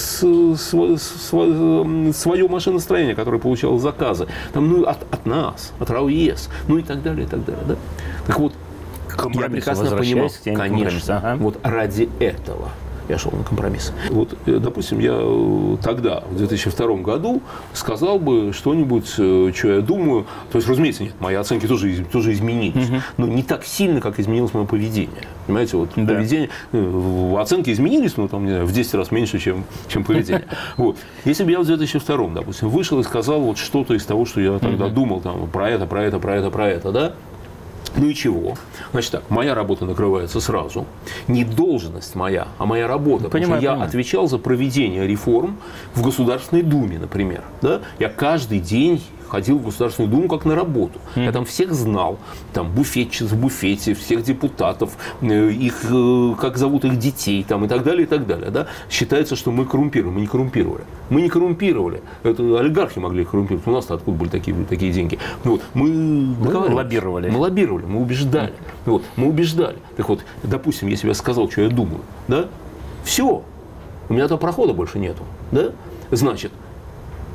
свое машиностроение, которое получало заказы, там, ну, от нас, от РАО ЕС, ну и так далее, и так далее. Да? Так вот, я прекрасно понимал, конечно, вот ради этого я шел на компромисс. Вот, допустим, я тогда, в 2002 году, сказал бы что-нибудь, что я думаю. То есть, разумеется, нет, мои оценки тоже изменились. Но не так сильно, как изменилось мое поведение. Понимаете, вот поведение, оценки изменились, ну, там, не знаю, в 10 раз меньше, чем поведение. Вот. Если бы я в 2002, допустим, вышел и сказал вот что-то из того, что я тогда думал, там, про это, да? Ну и чего? Значит так, моя работа накрывается сразу. Не должность моя, а моя работа. Потому что я отвечал за проведение реформ в Государственной Думе, например. Да? Я каждый день ходил в Государственную Думу как на работу. Я там всех знал. Там буфетчиц в буфете, всех депутатов, их, как зовут их детей там, и так далее, и так далее. Да? Считается, что мы коррумпируем. Мы не коррумпировали. Мы не коррумпировали. Это олигархи могли коррумпировать. У нас-то откуда были такие деньги? Вот. Мы лоббировали. Мы лоббировали, мы убеждали. Вот. Мы убеждали. Так вот, допустим, если бы я сказал, что я думаю, да? Все. У меня там прохода больше нету. Да? Значит,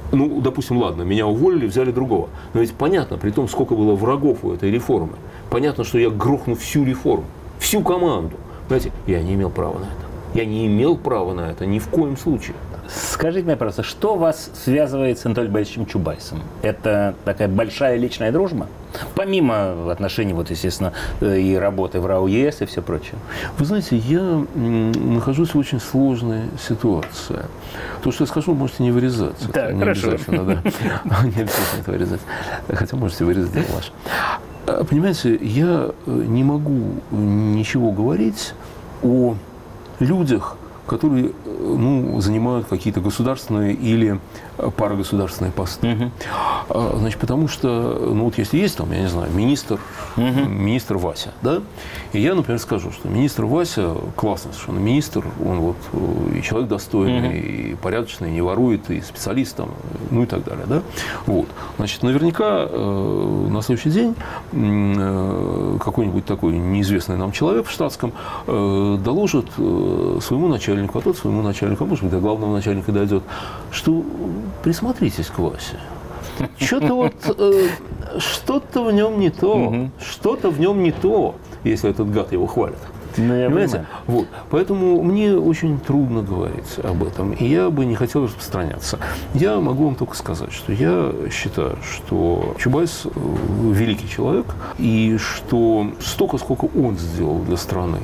Ну, допустим, ладно, меня уволили, взяли другого. Но ведь понятно, при том, сколько было врагов у этой реформы, понятно, что я грохну всю реформу, всю команду. Понимаете, я не имел права на это. Я не имел права на это ни в коем случае. Скажите мне, просто, что вас связывает с Анатолием Борисовичем Чубайсом? Это такая большая личная дружба? Помимо отношений, вот, естественно, и работы в РАО ЕС и все прочее. Вы знаете, я нахожусь в очень сложной ситуации. То, что я скажу, можете не вырезать. Да, не хорошо. обязательно, да. Не обязательно это вырезать. Хотя можете вырезать, дело ваше. Понимаете, я не могу ничего говорить о людях, которые занимают какие-то государственные или парагосударственные посты. Значит, потому что, вот если есть там, я не знаю, министр Вася, да, и я, например, скажу, что министр Вася классный совершенно министр, он вот и человек достойный, и порядочный, и не ворует, и специалист там, ну и так далее, да. Вот. Значит, наверняка на следующий день какой-нибудь такой неизвестный нам человек в штатском доложит своему начальнику, а тот своему начальнику, а может быть, до главного начальника дойдет, что присмотритесь к Васе. Что-то в нем не то. Что-то в нем не то, если этот гад его хвалит. Понимаете? Вот. Поэтому мне очень трудно говорить об этом, и я бы не хотел распространяться. Я могу вам только сказать, что я считаю, что Чубайс великий человек, и что столько, сколько он сделал для страны,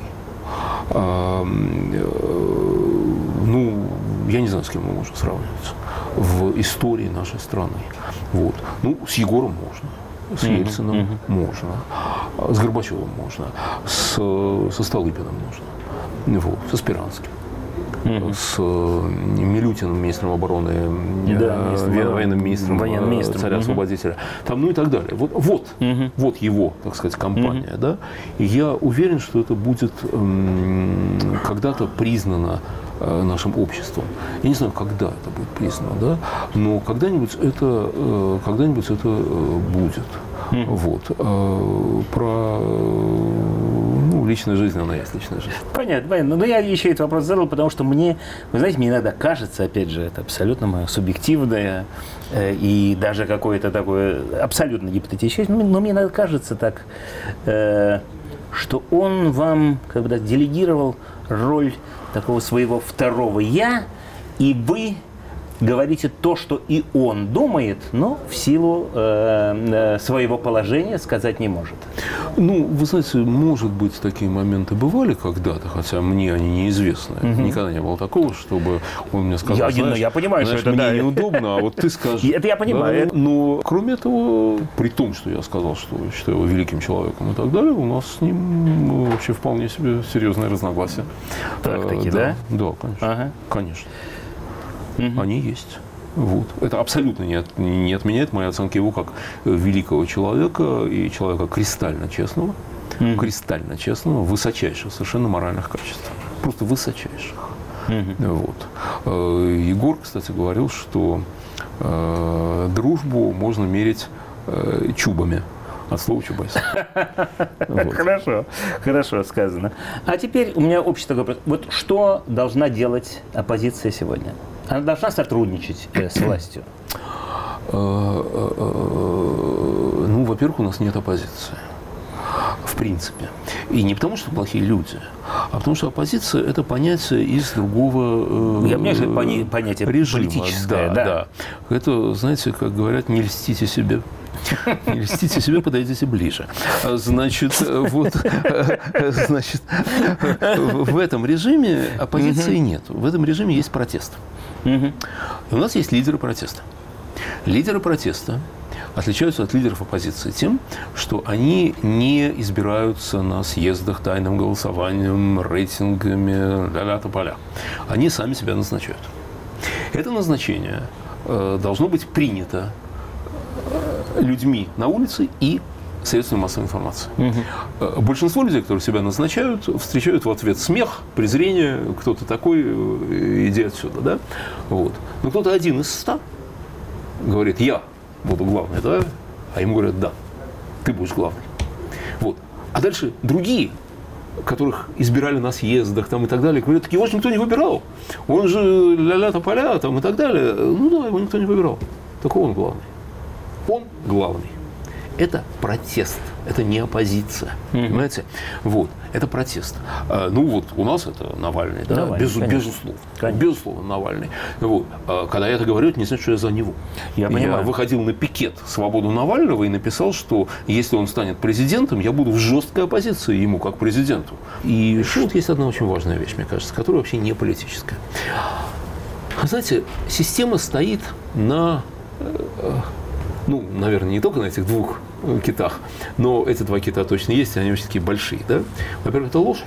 я не знаю, с кем мы можем сравниваться в истории нашей страны. Вот. С Егором можно, с Ельциным можно, с Горбачевым можно, со Столыпиным можно, вот, со Спиранским, с Милютиным, министром обороны, военным министром царя-освободителя, там, и так далее. Вот его, так сказать, компания. Да? И я уверен, что это будет когда-то признано нашим обществом. Я не знаю, когда это будет признано, да? Но когда-нибудь это будет. Вот. Про личную жизнь, она есть личная жизнь. Понятно. Но я еще этот вопрос задал, потому что мне иногда кажется, опять же, это абсолютно мое субъективное и даже какое-то такое абсолютно гипотетическое, но мне иногда кажется так, что он вам как бы так делегировал роль такого своего второго «я», и вы говорите то, что и он думает, но в силу своего положения сказать не может. Вы знаете, может быть, такие моменты бывали когда-то, хотя мне они неизвестны. Никогда не было такого, чтобы он мне сказал, я понимаю, что это мне неудобно, а вот ты скажи. Это я понимаю. Да? Но, кроме этого, при том, что я сказал, что считаю его великим человеком и так далее, у нас с ним вообще вполне себе серьезные разногласия. Так-таки, да? Да, конечно. Ага. Конечно. Они есть. Вот. Это абсолютно не отменяет моей оценки его как великого человека и человека кристально честного, высочайших совершенно моральных качеств. Просто высочайших. Вот. Егор, кстати, говорил, что дружбу можно мерить чубами. От слова Чубайс. Хорошо сказано. А теперь у меня общий такой вопрос. Вот что должна делать оппозиция сегодня? Она должна сотрудничать с властью? Во-первых, у нас нет оппозиции. В принципе. И не потому, что плохие люди, а потому, что оппозиция – это понятие из другого понятие режима. Политическое. Да. Это, знаете, как говорят, не льстите себе. Не льстите себе, подойдите ближе. Значит, в этом режиме оппозиции нет. В этом режиме есть протест. И у нас есть лидеры протеста. Лидеры протеста отличаются от лидеров оппозиции тем, что они не избираются на съездах тайным голосованием, рейтингами, ля-ля-тополя. Они сами себя назначают. Это назначение должно быть принято людьми на улице и средствами массовой информации. Большинство людей, которые себя назначают, встречают в ответ смех, презрение, кто-то такой, иди отсюда, да? Вот. Но кто-то один из 100 говорит, я буду главный, да? А ему говорят, да, ты будешь главный. Вот. А дальше другие которых избирали на съездах там, и так далее, говорят, так его же никто не выбирал. Он же ля-ля тополя там, и так далее. Ну да, его никто не выбирал. Так он главный. Он главный. Это протест, это не оппозиция, понимаете? Вот, это протест. Ну вот у нас это Навальный, да, Навальный, безусловно, конечно. Безусловно, Навальный. Вот. Когда я это говорю, это не значит, что я за него. Я понимаю. выходил на пикет «Свободу Навального» и написал, что если он станет президентом, я буду в жесткой оппозиции ему как президенту. И еще вот есть одна очень важная вещь, мне кажется, которая вообще не политическая. Знаете, система стоит на... Ну, наверное, не только на этих двух китах, но эти два кита точно есть, и они очень такие большие. Да? Во-первых, это ложь.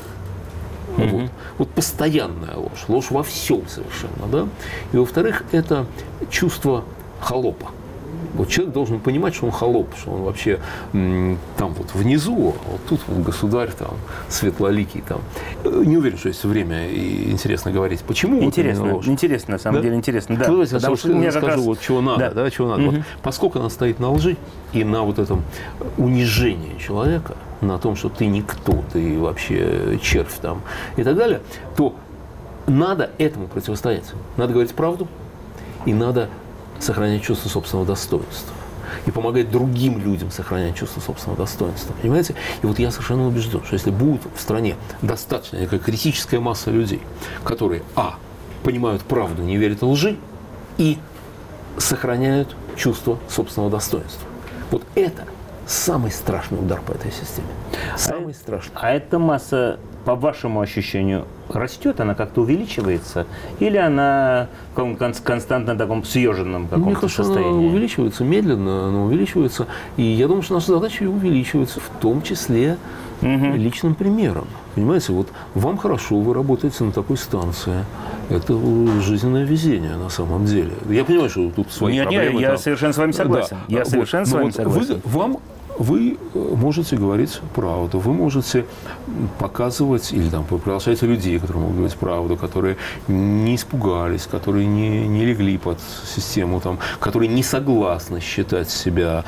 Вот постоянная ложь. Ложь во всем совершенно. Да? И во-вторых, это чувство холопа. Вот человек должен понимать, что он холоп, что он вообще там вот внизу, а вот тут вот государь там светлоликий там. Не уверен, что есть время и интересно говорить. Почему? Интересно, вот интересно, на самом деле интересно. Да. Давайте Потому что я скажу, раз... вот чего надо, да. Чего надо. Вот, поскольку она стоит на лжи и на вот этом унижении человека, на том, что ты никто, ты вообще червь там и так далее, то надо этому противостоять. Надо говорить правду и надо сохранять чувство собственного достоинства. И помогать другим людям сохранять чувство собственного достоинства. Понимаете? И вот я совершенно убежден, что если будет в стране достаточно некая критическая масса людей, которые, понимают правду, не верят лжи, и сохраняют чувство собственного достоинства. Вот это самый страшный удар по этой системе. Самый страшный. А эта масса, по вашему ощущению, растет, она как-то увеличивается? Или она в каком-то константно таком съеженном каком-то Мне кажется, состоянии? она увеличивается медленно, она увеличивается. И я думаю, что наша задача и увеличивается, в том числе личным примером. Понимаете, вот вам хорошо, вы работаете на такой станции. Это жизненное везение на самом деле. Я понимаю, что тут свои проблемы. Я совершенно с вами согласен. Да. Я совершенно с вами согласен. Вы можете говорить правду, вы можете показывать, или там приглашаете людей, которые могут говорить правду, которые не испугались, которые не легли под систему, там, которые не согласны считать себя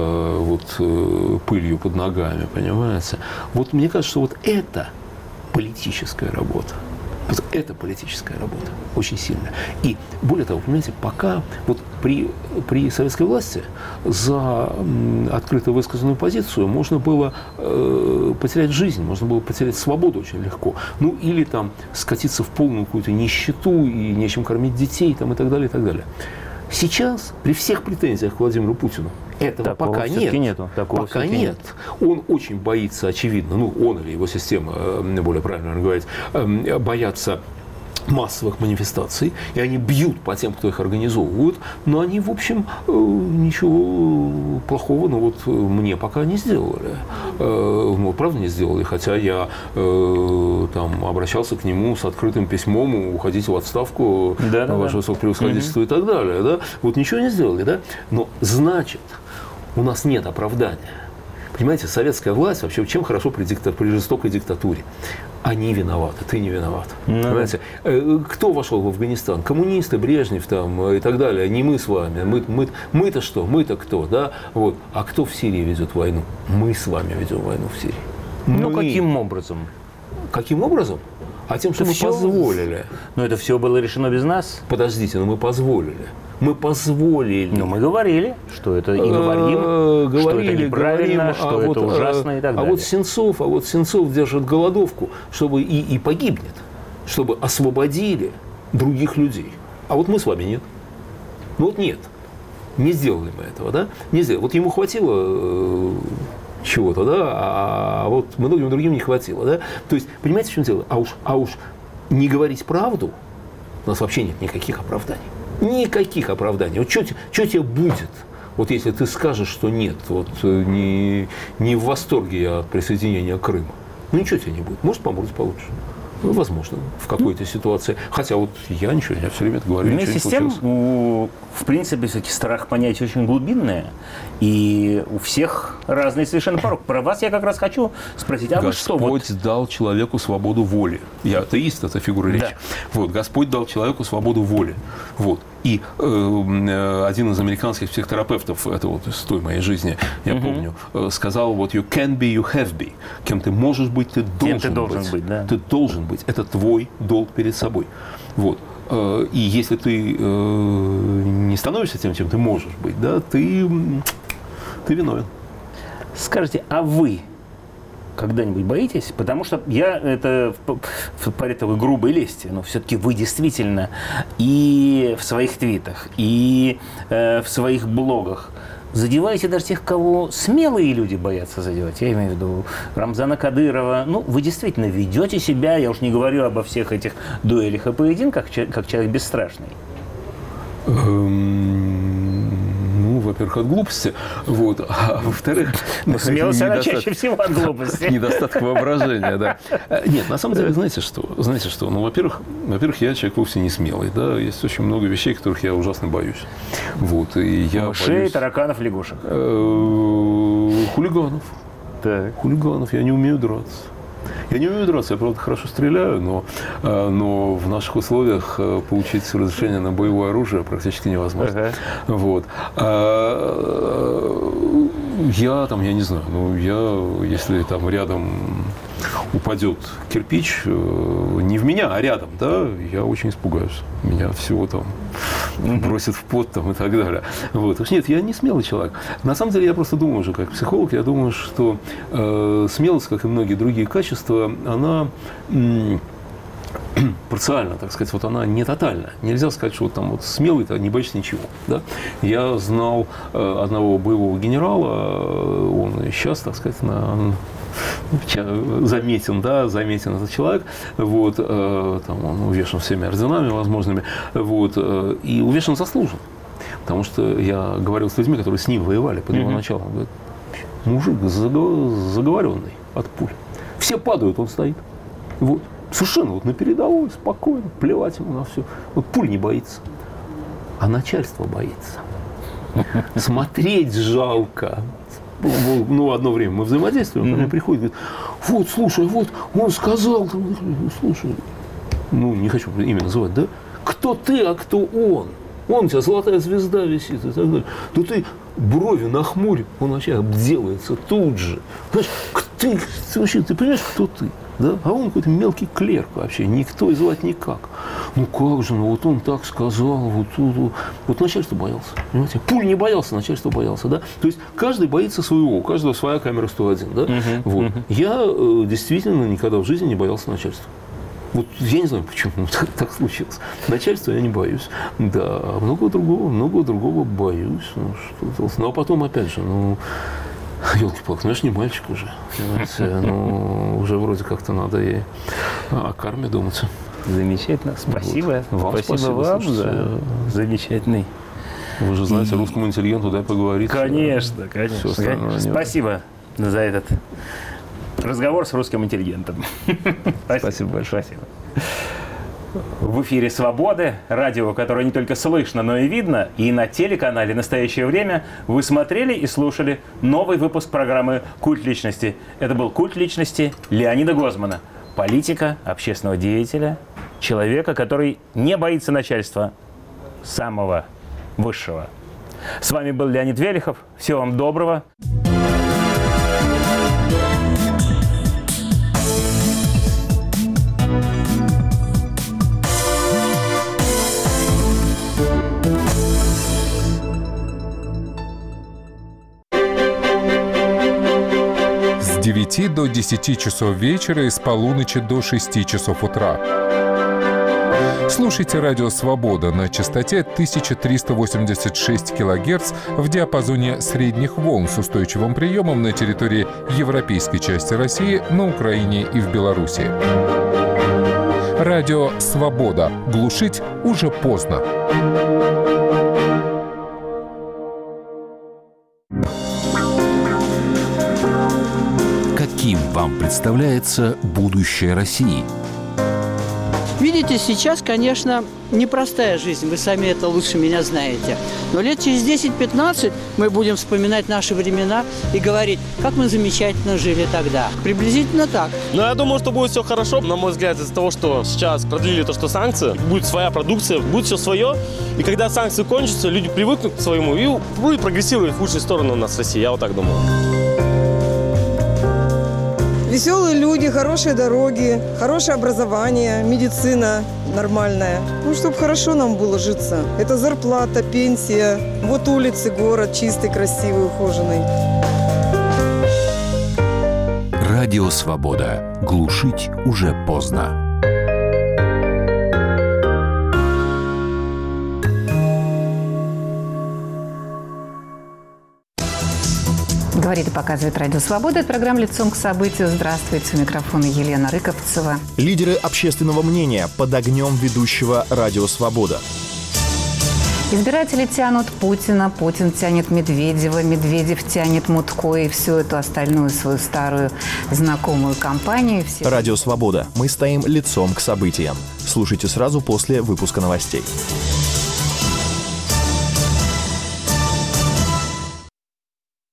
пылью под ногами, понимаете? Вот мне кажется, что вот это политическая работа. Вот это политическая работа, очень сильная. И более того, понимаете, пока вот при советской власти за открыто высказанную позицию можно было потерять жизнь, можно было потерять свободу очень легко. Ну, или там скатиться в полную какую-то нищету и нечем кормить детей там, и так далее, и так далее. Сейчас, при всех претензиях к Владимиру Путину, этого такого пока нет. Нету. Такого пока нет. Он очень боится, очевидно, он или его система, более правильно говорить, боятся массовых манифестаций, и они бьют по тем, кто их организовывают, но они, в общем, ничего плохого, мне пока не сделали. Правда, не сделали, хотя я там обращался к нему с открытым письмом, уходите в отставку, ваше высокопревосходительство и так далее. Да? Вот ничего не сделали, да? Но значит, у нас нет оправдания. Понимаете, советская власть вообще чем хорошо при жестокой диктатуре? Они виноваты, ты не виноват. Понимаете? Кто вошел в Афганистан? Коммунисты, Брежнев там, и так далее. Не мы с вами. Мы-то что? Мы-то кто? Да? Вот. А кто в Сирии ведет войну? Мы с вами ведем войну в Сирии. Каким образом? Каким образом? А тем, что мы позволили. Но это все было решено без нас. Подождите, но мы позволили. Мы позволили. Но мы говорили, что это и говорим, что это неправильно, что это ужасно и так далее. А вот Сенцов держит голодовку, чтобы и погибнет, чтобы освободили других людей. А вот мы с вами нет. Нет. Не сделали мы этого, да? Не сделали. Вот ему хватило чего-то, да, а вот многим другим не хватило, да? То есть, понимаете, в чем дело? А уж не говорить правду, у нас вообще нет никаких оправданий. Никаких оправданий. Вот что тебе будет, вот если ты скажешь, что нет, вот не в восторге я от присоединения Крыма. Ничего тебе не будет. Может, помрут получше. Возможно, в какой-то ситуации. Хотя вот я ничего, я все время это говорю. Вместе с тем, в принципе, все-таки страх понятие очень глубинное. И у всех разный совершенно порог. Про вас я как раз хочу спросить, вы что? Господь дал человеку свободу воли. Я атеист, это фигура речи. Да. Вот, Господь дал человеку свободу воли. Вот. И один из американских психотерапевтов, это вот из той моей жизни, я помню, сказал, вот you can be, you have be. Кем ты можешь быть, ты должен быть. Да. Ты должен быть. Это твой долг перед собой. Вот. И если ты не становишься тем, чем ты можешь быть, да, ты виновен. Скажите, а вы когда-нибудь боитесь? Потому что это по такой грубой лести, но все-таки вы действительно и в своих твитах, и в своих блогах задеваете даже тех, кого смелые люди боятся задевать. Я имею в виду Рамзана Кадырова. Вы действительно ведете себя, я уж не говорю обо всех этих дуэлях и поединках, как человек бесстрашный. Во-первых, от глупости, вот, а во-вторых... Смелость, она чаще всего от глупости. Недостаток воображения, да. Нет, на самом деле, знаете что? Во-первых, я человек вовсе не смелый, да, есть очень много вещей, которых я ужасно боюсь. Вот, и я мышей, тараканов, лягушек. Хулиганов. Так. Хулиганов, я не умею драться. Я не умею драться, я, правда, хорошо стреляю, но в наших условиях получить разрешение на боевое оружие практически невозможно. Вот. Я не знаю, если там рядом упадет кирпич, не в меня, а рядом, да, я очень испугаюсь. Меня всего там бросит в пот там, и так далее. Вот. Нет, я не смелый человек. На самом деле, я просто думаю уже, как психолог, я думаю, что смелость, как и многие другие качества, она парциально, так сказать, вот она не тотальная. Нельзя сказать, что смелый, ты не боишься ничего. Да? Я знал одного боевого генерала, он сейчас, так сказать, заметен этот человек, вот, там он увешан всеми орденами возможными, вот, и увешан заслуженно. Потому что я говорил с людьми, которые с ним воевали под его началом. Он говорит, мужик заговоренный от пуль. Все падают, он стоит. Вот. Совершенно на передовой, спокойно, плевать ему на все. Вот пуль не боится, а начальство боится. Смотреть жалко. Одно время мы взаимодействуем, ко мне приходит, говорит, вот, слушай, вот, он сказал, слушай, не хочу имя называть, да? Кто ты, а кто он? Он у тебя золотая звезда висит и так далее. То ты брови нахмурь, он вообще обделается тут же. Знаешь, ты понимаешь, кто ты? Да? А он какой-то мелкий клерк вообще, никто и звать никак. Как же, вот он так сказал, вот начальство боялся, понимаете? Пуль не боялся, начальство боялся, да? То есть каждый боится своего, у каждого своя камера 101, да? Вот. Я действительно никогда в жизни не боялся начальства. Вот я не знаю, почему так случилось. Начальства я не боюсь. Да, а много другого боюсь. Но потом, опять же, елки-палки, я ж не мальчик уже. Уже вроде как-то надо и о карме думать. Замечательно. Спасибо. Вот. Спасибо вам за замечательный. Вы же знаете, русскому интеллигенту дай поговорить. Конечно. Спасибо за этот разговор с русским интеллигентом. Спасибо большое. Спасибо. В эфире «Свободы», радио, которое не только слышно, но и видно. И на телеканале «Настоящее время» вы смотрели и слушали новый выпуск программы «Культ личности». Это был «Культ личности» Леонида Гозмана. Политика, общественного деятеля, человека, который не боится начальства самого высшего. С вами был Леонид Велихов. Всего вам доброго. С 9 до 10 часов вечера и с полуночи до 6 часов утра. Слушайте радио «Свобода» на частоте 1386 кГц в диапазоне средних волн с устойчивым приемом на территории европейской части России, на Украине и в Беларуси. Радио «Свобода». Глушить уже поздно. Каким вам представляется будущее России? Видите, сейчас, конечно, непростая жизнь, вы сами это лучше меня знаете. Но лет через 10-15 мы будем вспоминать наши времена и говорить, как мы замечательно жили тогда. Приблизительно так. Но я думаю, что будет все хорошо, на мой взгляд, из-за того, что сейчас продлили то, что санкции, будет своя продукция, будет все свое. И когда санкции кончатся, люди привыкнут к своему и будет прогрессировать в лучшую сторону у нас в России, я вот так думаю. Веселые люди, хорошие дороги, хорошее образование, медицина нормальная. Ну, чтобы хорошо нам было житься. Это зарплата, пенсия. Вот улицы, город чистый, красивый, ухоженный. Радио «Свобода». Глушить уже поздно. Говорит и показывает Радио Свобода. Это программа «Лицом к событию». Здравствуйте. У микрофона Елена Рыковцева. Лидеры общественного мнения под огнем ведущего Радио Свобода. Избиратели тянут Путина, Путин тянет Медведева, Медведев тянет Мутко и всю эту остальную свою старую знакомую компанию. Радио Свобода. Мы стоим лицом к событиям. Слушайте сразу после выпуска новостей.